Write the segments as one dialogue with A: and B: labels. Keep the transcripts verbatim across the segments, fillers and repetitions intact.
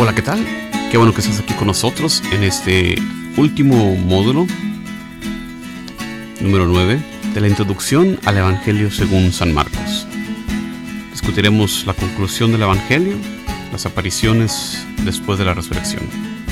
A: Hola, ¿qué tal? Qué bueno que estás aquí con nosotros en este último módulo, número nueve, de la introducción al Evangelio según San Marcos. Discutiremos la conclusión del Evangelio, las apariciones después de la resurrección.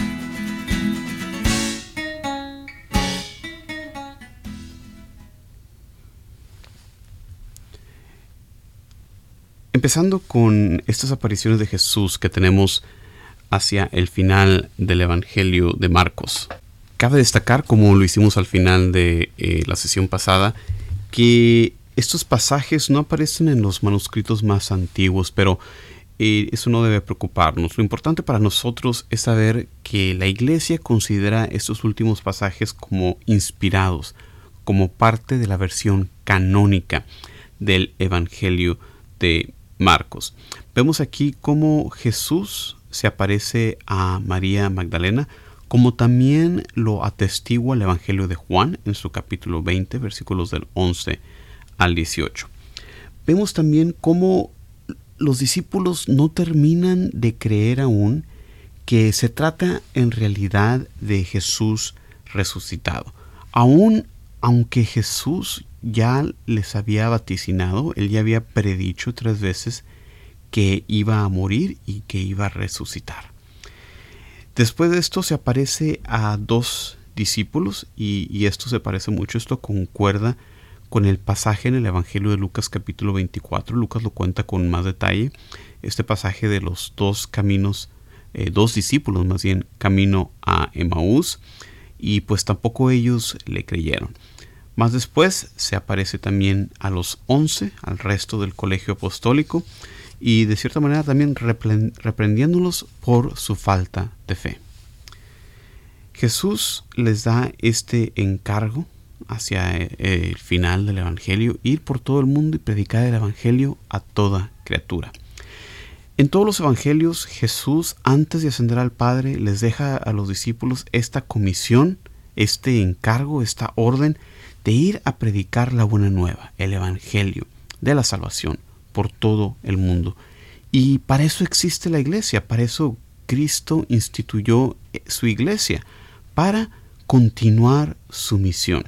A: Empezando con estas apariciones de Jesús que tenemos hacia el final del Evangelio de Marcos. Cabe destacar, como lo hicimos al final de eh, la sesión pasada, que estos pasajes no aparecen en los manuscritos más antiguos, pero eh, eso no debe preocuparnos. Lo importante para nosotros es saber que la Iglesia considera estos últimos pasajes como inspirados, como parte de la versión canónica del Evangelio de Marcos. Vemos aquí cómo Jesús se aparece a María Magdalena, como también lo atestigua el Evangelio de Juan en su capítulo veinte, versículos del once al dieciocho. Vemos también cómo los discípulos no terminan de creer aún que se trata en realidad de Jesús resucitado. Aún aunque Jesús ya les había vaticinado, él ya había predicho tres veces que iba a morir y que iba a resucitar. Después de esto se aparece a dos discípulos y, y esto se parece mucho, esto concuerda con el pasaje en el Evangelio de Lucas capítulo veinticuatro. Lucas lo cuenta con más detalle, este pasaje de los dos caminos, eh, dos discípulos más bien, camino a Emaús, y pues tampoco ellos le creyeron. Más después se aparece también a los once, al resto del colegio apostólico, y de cierta manera también reprendiéndolos por su falta de fe. Jesús les da este encargo hacia el final del Evangelio, ir por todo el mundo y predicar el Evangelio a toda criatura. En todos los Evangelios, Jesús, antes de ascender al Padre, les deja a los discípulos esta comisión, este encargo, esta orden de ir a predicar la buena nueva, el Evangelio de la salvación por todo el mundo. Y para eso existe la iglesia, para eso Cristo instituyó su iglesia, para continuar su misión.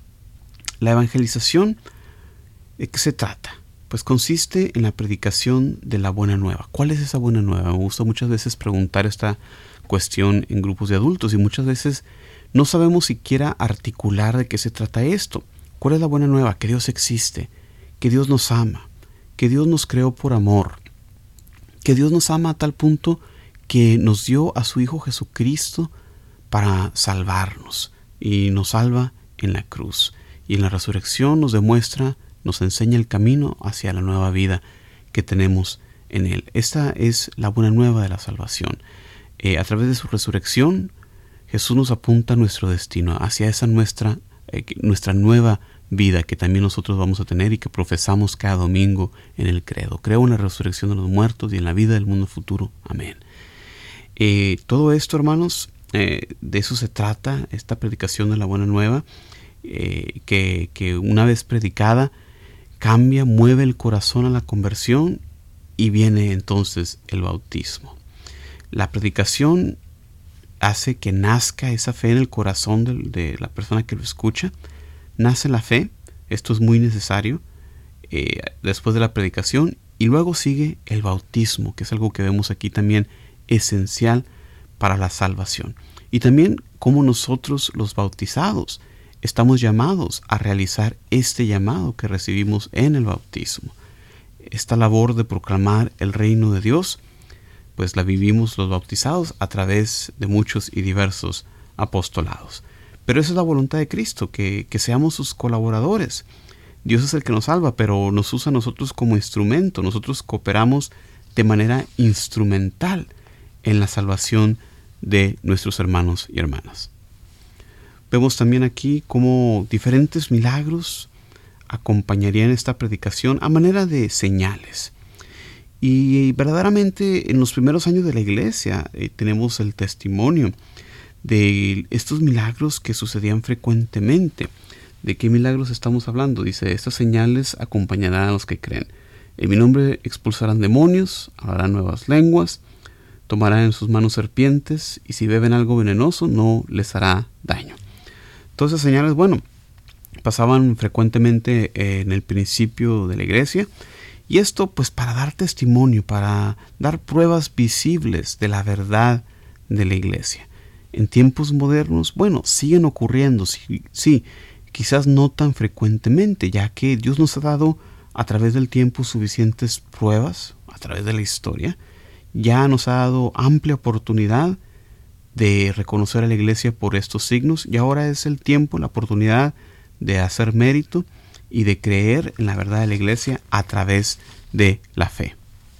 A: La evangelización, ¿de qué se trata? Pues consiste en la predicación de la buena nueva. ¿Cuál es esa buena nueva? Me gusta muchas veces preguntar esta cuestión en grupos de adultos y muchas veces no sabemos siquiera articular de qué se trata esto. ¿Cuál es la buena nueva? Que Dios existe, que Dios nos ama, que Dios nos creó por amor, que Dios nos ama a tal punto que nos dio a su Hijo Jesucristo para salvarnos y nos salva en la cruz. Y en la resurrección nos demuestra, nos enseña el camino hacia la nueva vida que tenemos en Él. Esta es la buena nueva de la salvación. Eh, a través de su resurrección, Jesús nos apunta a nuestro destino, hacia esa nuestra, eh, nuestra nueva vida que también nosotros vamos a tener y que profesamos cada domingo en el credo. Creo en la resurrección de los muertos y en la vida del mundo futuro. Amén. Eh, todo esto, hermanos, eh, de eso se trata, esta predicación de la buena nueva, eh, que, que una vez predicada cambia, mueve el corazón a la conversión y viene entonces el bautismo. La predicación hace que nazca esa fe en el corazón de, de la persona que lo escucha. Nace la fe, esto es muy necesario, eh, después de la predicación, y luego sigue el bautismo, que es algo que vemos aquí también esencial para la salvación. Y también como nosotros los bautizados estamos llamados a realizar este llamado que recibimos en el bautismo. Esta labor de proclamar el reino de Dios, pues la vivimos los bautizados a través de muchos y diversos apostolados. Pero esa es la voluntad de Cristo, que, que seamos sus colaboradores. Dios es el que nos salva, pero nos usa a nosotros como instrumento. Nosotros cooperamos de manera instrumental en la salvación de nuestros hermanos y hermanas. Vemos también aquí cómo diferentes milagros acompañarían esta predicación a manera de señales. Y verdaderamente en los primeros años de la iglesia eh, tenemos el testimonio de estos milagros que sucedían frecuentemente. ¿De qué milagros estamos hablando? Dice, estas señales acompañarán a los que creen. En mi nombre expulsarán demonios, hablarán nuevas lenguas, tomarán en sus manos serpientes, y si beben algo venenoso no les hará daño. Entonces, señales, bueno, pasaban frecuentemente en el principio de la iglesia, y esto pues para dar testimonio, para dar pruebas visibles de la verdad de la iglesia. En tiempos modernos, bueno, siguen ocurriendo, sí, sí, quizás no tan frecuentemente, ya que Dios nos ha dado a través del tiempo suficientes pruebas, a través de la historia. Ya nos ha dado amplia oportunidad de reconocer a la iglesia por estos signos, y ahora es el tiempo, la oportunidad de hacer mérito y de creer en la verdad de la iglesia a través de la fe.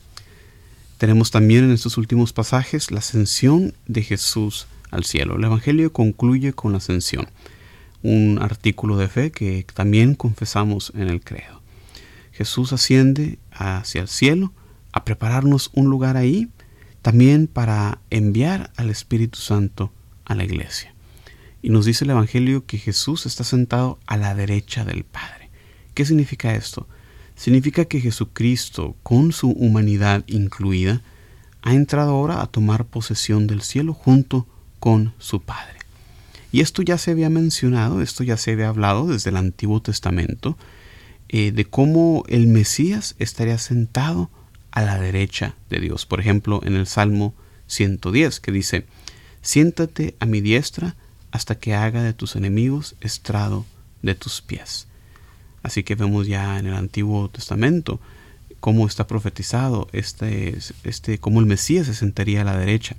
A: Tenemos también en estos últimos pasajes la ascensión de Jesús al cielo. El Evangelio concluye con la ascensión, un artículo de fe que también confesamos en el credo. Jesús asciende hacia el cielo a prepararnos un lugar ahí, también para enviar al Espíritu Santo a la iglesia. Y nos dice el Evangelio que Jesús está sentado a la derecha del Padre. ¿Qué significa esto? Significa que Jesucristo, con su humanidad incluida, ha entrado ahora a tomar posesión del cielo junto con su Padre. Y esto ya se había mencionado, esto ya se había hablado desde el Antiguo Testamento, eh, de cómo el Mesías estaría sentado a la derecha de Dios. Por ejemplo, en el Salmo ciento diez, que dice: siéntate a mi diestra hasta que haga de tus enemigos estrado de tus pies. Así que vemos ya en el Antiguo Testamento cómo está profetizado este, este cómo el Mesías se sentaría a la derecha.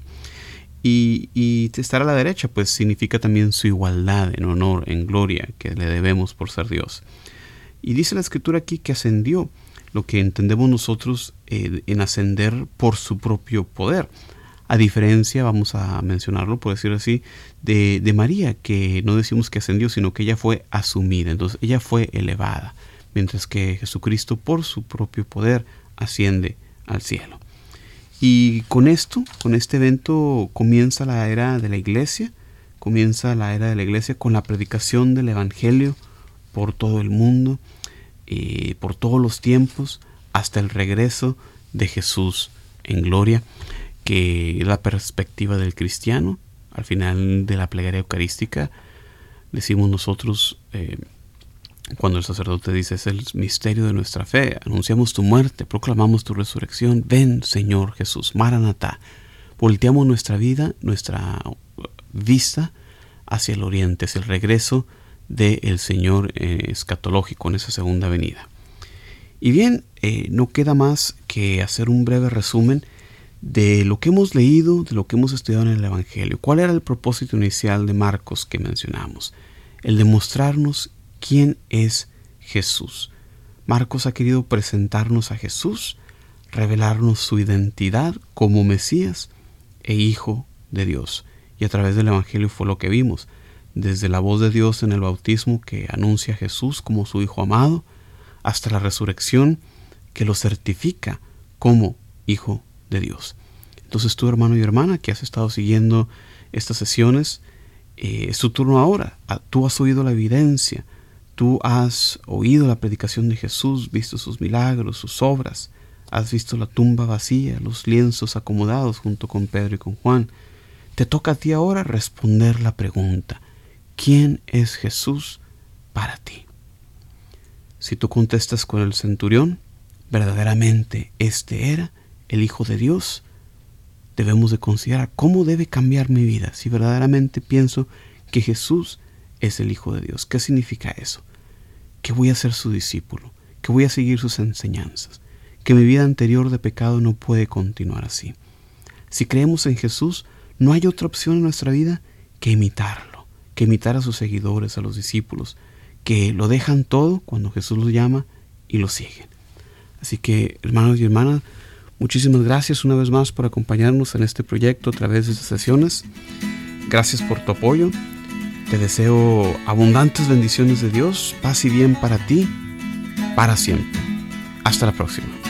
A: Y, y estar a la derecha pues significa también su igualdad en honor, en gloria, que le debemos por ser Dios. Y dice la Escritura aquí que ascendió, lo que entendemos nosotros eh, en ascender por su propio poder. A diferencia, vamos a mencionarlo por decirlo así, de, de María, que no decimos que ascendió, sino que ella fue asumida. Entonces ella fue elevada, mientras que Jesucristo por su propio poder asciende al cielo. Y con esto, con este evento, comienza la era de la iglesia, comienza la era de la iglesia con la predicación del Evangelio por todo el mundo, eh, por todos los tiempos, hasta el regreso de Jesús en gloria, que es la perspectiva del cristiano. Al final de la plegaria eucarística decimos nosotros, eh, cuando el sacerdote dice: es el misterio de nuestra fe, anunciamos tu muerte, proclamamos tu resurrección, ven Señor Jesús, Maranatá. Volteamos nuestra vida, nuestra vista hacia el oriente, es el regreso del Señor eh, escatológico en esa segunda venida. Y bien, eh, no queda más que hacer un breve resumen de lo que hemos leído, de lo que hemos estudiado en el Evangelio. ¿Cuál era el propósito inicial de Marcos que mencionamos? El de mostrarnos quién es Jesús. Marcos ha querido presentarnos a Jesús, revelarnos su identidad como Mesías e Hijo de Dios. Y a través del Evangelio fue lo que vimos, desde la voz de Dios en el bautismo que anuncia a Jesús como su Hijo amado, hasta la resurrección que lo certifica como Hijo de Dios. Entonces tú, hermano y hermana, que has estado siguiendo estas sesiones, eh, es tu turno ahora. Tú has oído la evidencia, tú has oído la predicación de Jesús, visto sus milagros, sus obras, has visto la tumba vacía, los lienzos acomodados junto con Pedro y con Juan. Te toca a ti ahora responder la pregunta: ¿quién es Jesús para ti? Si tú contestas con el centurión, verdaderamente este era el Hijo de Dios, debemos de considerar cómo debe cambiar mi vida si verdaderamente pienso que Jesús es el Hijo de Dios. ¿Qué significa eso? Que voy a ser su discípulo, que voy a seguir sus enseñanzas, que mi vida anterior de pecado no puede continuar así. Si creemos en Jesús, no hay otra opción en nuestra vida que imitarlo, que imitar a sus seguidores, a los discípulos, que lo dejan todo cuando Jesús los llama y lo siguen. Así que, hermanos y hermanas, muchísimas gracias una vez más por acompañarnos en este proyecto a través de estas sesiones. Gracias por tu apoyo. Te deseo abundantes bendiciones de Dios, paz y bien para ti, para siempre. Hasta la próxima.